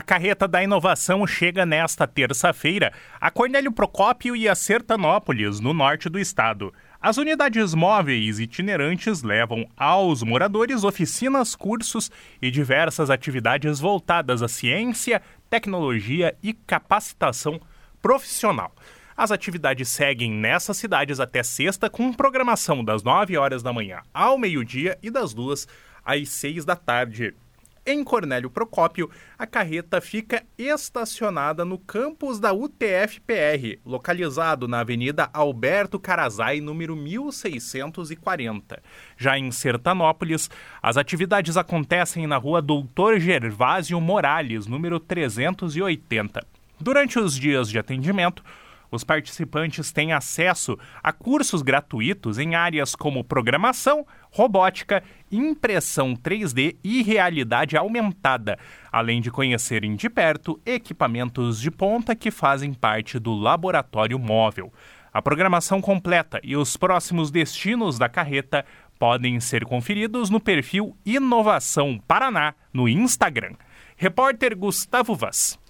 carreta da inovação chega nesta terça-feira a Cornélio Procópio e a Sertanópolis, no norte do estado. As unidades móveis itinerantes levam aos moradores oficinas, cursos e diversas atividades voltadas à ciência, tecnologia e capacitação profissional. As atividades seguem nessas cidades até sexta, com programação das 9 horas da manhã ao meio-dia e das 2 às 6 da tarde. Em Cornélio Procópio, a carreta fica estacionada no campus da UTF-PR, localizado na Avenida Alberto Carazai, número 1640. Já em Sertanópolis, as atividades acontecem na rua Doutor Gervásio Morales, número 380. Durante os dias de atendimento, os participantes têm acesso a cursos gratuitos em áreas como programação, robótica, impressão 3D e realidade aumentada, além de conhecerem de perto equipamentos de ponta que fazem parte do laboratório móvel. A programação completa e os próximos destinos da carreta podem ser conferidos no perfil Inovação Paraná no Instagram. Repórter Gustavo Vaz.